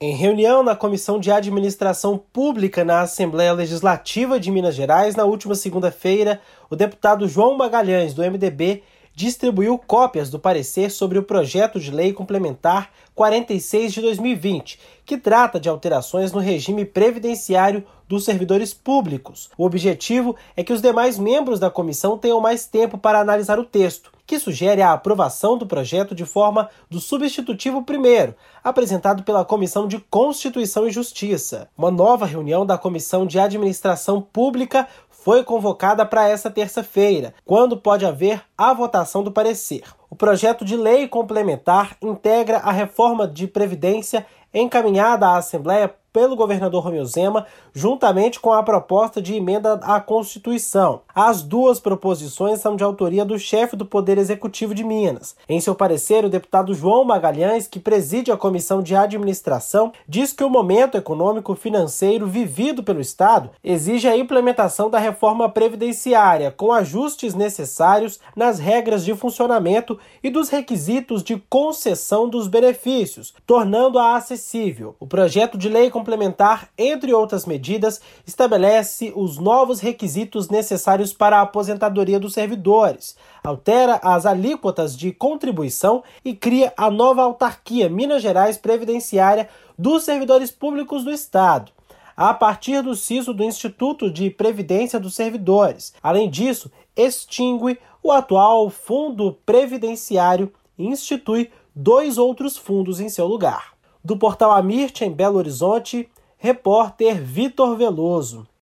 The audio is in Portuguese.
Em reunião na Comissão de Administração Pública na Assembleia Legislativa de Minas Gerais, na última segunda-feira, o deputado João Magalhães, do MDB, distribuiu cópias do parecer sobre o projeto de lei complementar 46 de 2020, que trata de alterações no regime previdenciário dos servidores públicos. O objetivo é que os demais membros da comissão tenham mais tempo para analisar o texto, que sugere a aprovação do projeto de forma do substitutivo primeiro, apresentado pela Comissão de Constituição e Justiça. Uma nova reunião da Comissão de Administração Pública foi convocada para esta terça-feira, quando pode haver a votação do parecer. O projeto de lei complementar integra a reforma de Previdência encaminhada à Assembleia pelo governador Romeu Zema, juntamente com a proposta de emenda à Constituição. As duas proposições são de autoria do chefe do Poder Executivo de Minas. Em seu parecer, o deputado João Magalhães, que preside a Comissão de Administração, diz que o momento econômico-financeiro vivido pelo Estado exige a implementação da reforma previdenciária, com ajustes necessários nas regras de funcionamento e dos requisitos de concessão dos benefícios, tornando-a acessível. O projeto de lei complementar, entre outras medidas, estabelece os novos requisitos necessários para a aposentadoria dos servidores, altera as alíquotas de contribuição e cria a nova autarquia Minas Gerais Previdenciária dos servidores públicos do Estado, a partir do siso do Instituto de Previdência dos Servidores. Além disso, extingue o atual Fundo Previdenciário e institui 2 outros fundos em seu lugar. Do portal Amirte, em Belo Horizonte, repórter Vitor Veloso.